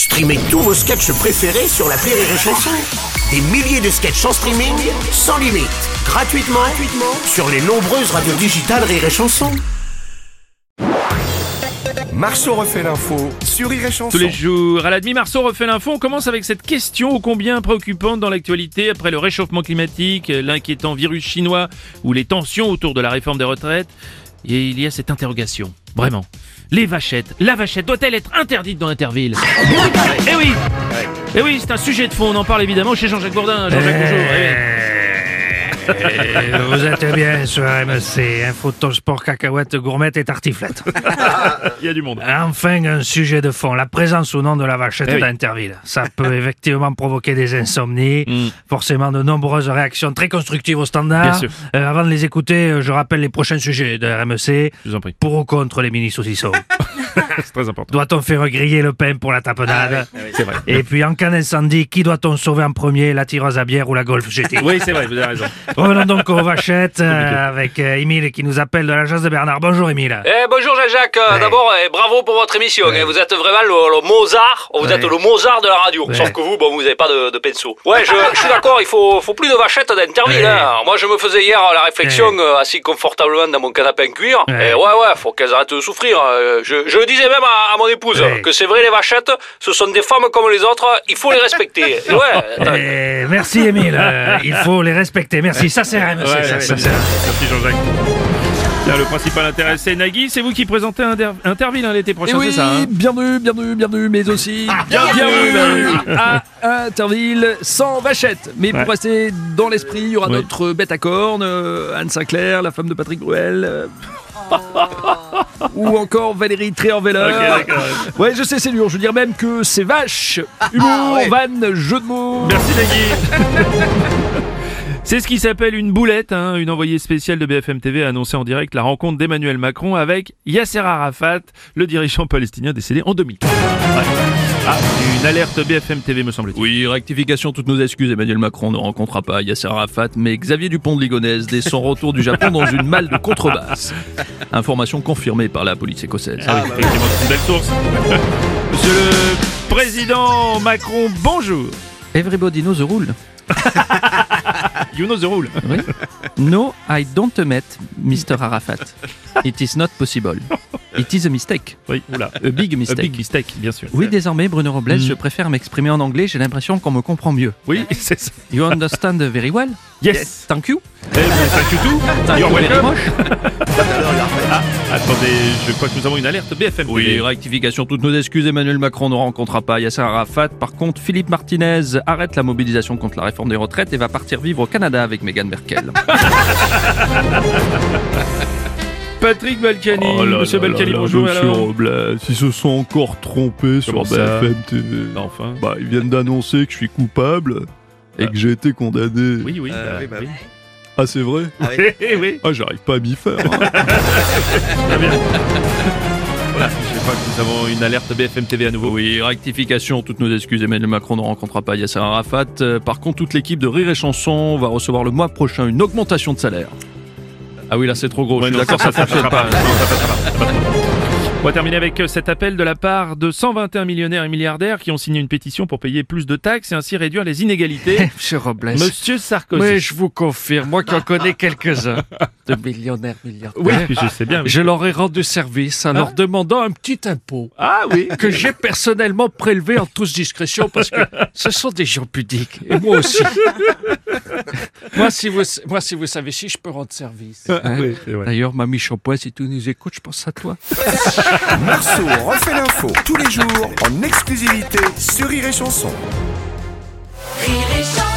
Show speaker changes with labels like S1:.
S1: Streamez tous vos sketchs préférés sur l'appli Rire et Chanson. Des milliers de sketchs en streaming, sans limite, gratuitement sur les nombreuses radios digitales Rire et Chanson.
S2: Marceau refait l'info sur Rire et Chanson.
S3: Tous les jours, à la demi, Marceau refait l'info. On commence avec cette question ô combien préoccupante dans l'actualité après le réchauffement climatique, l'inquiétant virus chinois ou les tensions autour de la réforme des retraites. Et il y a cette interrogation, vraiment. La vachette doit-elle être interdite dans Interville ? Eh oui, c'est un sujet de fond, on en parle évidemment chez Jean-Jacques Bourdin. Jean-Jacques, bonjour.
S4: Vous êtes bien sur RMC, Info Sport, cacahuètes, gourmettes et tartiflettes.
S3: Il y a du monde.
S4: Enfin, un sujet de fond, la présence ou non de la vachette
S3: oui.
S4: d'Interville. Ça peut effectivement provoquer des insomnies, forcément de nombreuses réactions très constructives au standard.
S3: Bien sûr.
S4: Avant de les écouter, je rappelle les prochains sujets de RMC.
S3: Je vous en prie.
S4: Pour ou contre les mini-saucissons.
S3: C'est très important.
S4: Doit-on faire griller le pain pour la tapenade?
S3: C'est vrai.
S4: Et puis en cas d'incendie, qui doit-on sauver en premier, la tireuse à bière ou la Golf GT?
S3: Oui, c'est vrai, vous avez raison.
S4: Revenons donc aux vachettes avec Émile qui nous appelle de l'agence de Bernard. Bonjour Émile.
S5: Bonjour Jean-Jacques, d'abord bravo pour votre émission, vous êtes vraiment le Mozart, vous êtes le Mozart de la radio, sauf que vous n'avez pas de pinceau. Ouais, je suis d'accord, il faut plus de vachettes d'Interville. Moi je me faisais hier la réflexion, assis confortablement dans mon canapé en cuir, et faut qu'elles arrêtent de souffrir. Je le disais même à mon épouse, que c'est vrai les vachettes, ce sont des femmes comme les autres, il faut les respecter.
S4: Merci Émile, il faut les respecter, merci, ça c'est RMC.
S3: Merci Jean-Jacques. Tiens, le principal intéressé, Nagui, c'est vous qui présentez Interville l'été prochain,
S6: oui,
S3: c'est ça
S6: bienvenue, mais aussi bienvenue à Interville sans vachette. Mais pour rester dans l'esprit, il y aura notre bête à cornes, Anne Sinclair, la femme de Patrick Bruel, ou encore Valérie Tréorveller.
S3: Ok, d'accord.
S6: Ouais, je sais, c'est dur. Je veux dire même que c'est vache. Humour, vanne, jeu de mots.
S3: Merci Nagui. C'est ce qui s'appelle une boulette, une envoyée spéciale de BFM TV a annoncé en direct la rencontre d'Emmanuel Macron avec Yasser Arafat, le dirigeant palestinien décédé en 2000. Une alerte BFM TV me semble-t-il.
S7: Oui, rectification, toutes nos excuses, Emmanuel Macron ne rencontrera pas Yasser Arafat, mais Xavier Dupont de Ligonnès dès son retour du Japon dans une malle de contrebasse. Information confirmée par la police écossaise.
S3: Effectivement, c'est une belle source. Monsieur le Président Macron, bonjour.
S8: Everybody knows the rule.
S3: You know the rule.
S8: Oui. No, I don't met Mr. Arafat. It is not possible. It is a mistake.
S3: Oui, oula.
S8: A big mistake.
S3: A big mistake, bien sûr.
S8: Oui, désormais, Bruno Robles, je préfère m'exprimer en anglais, j'ai l'impression qu'on me comprend mieux.
S3: Oui, c'est ça.
S8: You understand very well?
S3: Yes.
S8: Thank you.
S3: Thank you too.
S8: Thank
S3: You're
S8: you very
S3: welcome.
S8: much.
S3: Attendez, je crois que nous avons une alerte BFM TV.
S7: Oui, rectification, toutes nos excuses, Emmanuel Macron ne rencontrera pas Yasser Arafat. Par contre, Philippe Martinez arrête la mobilisation contre la réforme des retraites et va partir vivre au Canada avec Meghan Merkel.
S3: Patrick Balkany, monsieur Balkany, bonjour.
S9: Monsieur
S3: Alors
S9: Robles, ils se sont encore trompés sur
S3: Comment ça
S9: BFM TV.
S3: Enfin.
S9: Ils viennent d'annoncer que je suis coupable et que j'ai été condamné.
S3: Oui.
S5: oui.
S9: Ah, c'est vrai?
S3: Oui.
S9: Ah, j'arrive pas à m'y faire.
S3: Très bien. Voilà, je crois que nous avons une alerte BFM TV à nouveau.
S7: Oui, rectification, toutes nos excuses, Emmanuel Macron ne rencontrera pas Yasser Arafat. Par contre, toute l'équipe de Rire et Chanson va recevoir le mois prochain une augmentation de salaire. Ah oui, là c'est trop gros, je suis d'accord, ça fonctionne pas.
S3: On va terminer avec cet appel de la part de 121 millionnaires et milliardaires qui ont signé une pétition pour payer plus de taxes et ainsi réduire les inégalités.
S4: Monsieur Robles.
S3: Monsieur Sarkozy.
S4: Oui, je vous confirme, moi qui en connais quelques-uns de millionnaires, milliardaires.
S3: Oui, je sais bien.
S4: Je leur ai rendu service en leur demandant un petit impôt.
S3: Ah oui.
S4: Que j'ai personnellement prélevé en toute discrétion parce que ce sont des gens pudiques. Et moi aussi. moi, si vous savez si je peux rendre service.
S3: Oui, c'est vrai.
S4: D'ailleurs, Mamie Champois, si tu nous écoutes, je pense à toi.
S2: Marceau refait l'info tous les jours en exclusivité sur Rire et Chanson.
S10: Rire et Chanson.